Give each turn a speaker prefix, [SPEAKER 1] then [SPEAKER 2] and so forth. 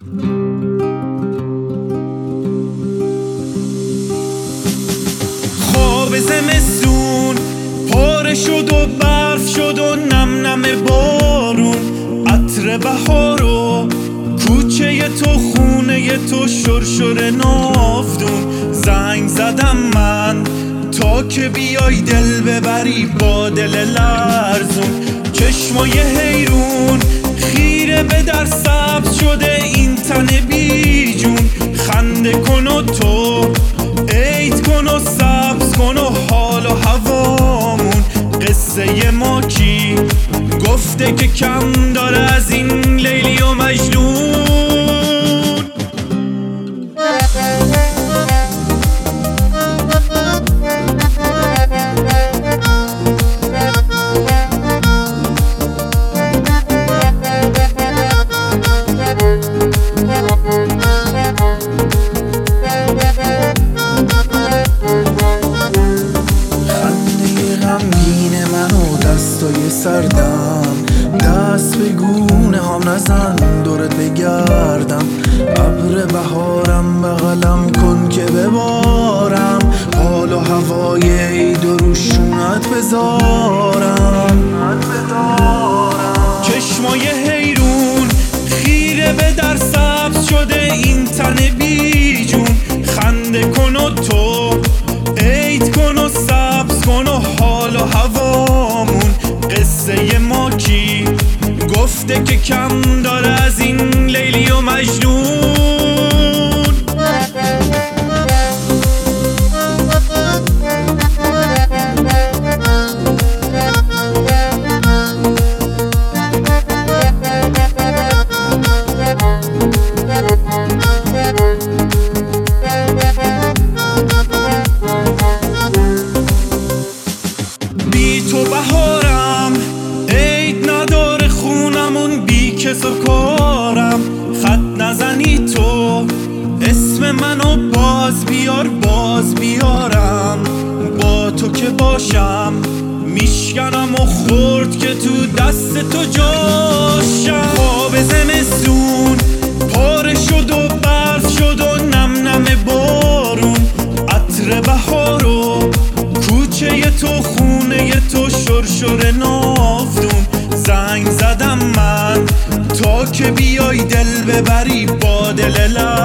[SPEAKER 1] خواب زمستون پاره شد و برف شد و نم نم بارون، عطر بهار و کوچه تو خونه تو شرشر نافتون. زنگ زدم من تا که بیای دل ببری با دل لرزون. چشمای حیرون خیره به در سبز شده این تن بیجون. خنده کن و تو عید کن و سبز کن و حال و هوامون. قصه ما کی گفته که کم داره از این لیلی و مجنون؟
[SPEAKER 2] دستای سردم دست به گونه هم نزن دورت بگردم. ابر بهارم بغلم کن که ببارم، حال و هوای عید و روشونت بذارم.
[SPEAKER 1] چشمای حیرون خیره به در سبز شده این تن بیجون. خنده کن و تو عید کن و سبز کن و حال و هوامون. قصه ما کی گفته که کم داره از این لیلی و مجنون؟ بی تو بهارم عید نداره خونمون، بی کس و کارم. خط نزنی تو اسم منو باز بیارم. با تو که باشم میشکنم و خورد که تو دست تو جاشم. خواب زمستون پاره شد و برف شد و نم نم بارون، عطر بهار و کوچه تو خونه تو شرشر نافتون. زنگ زدم من تا که بیای دل ببری با دل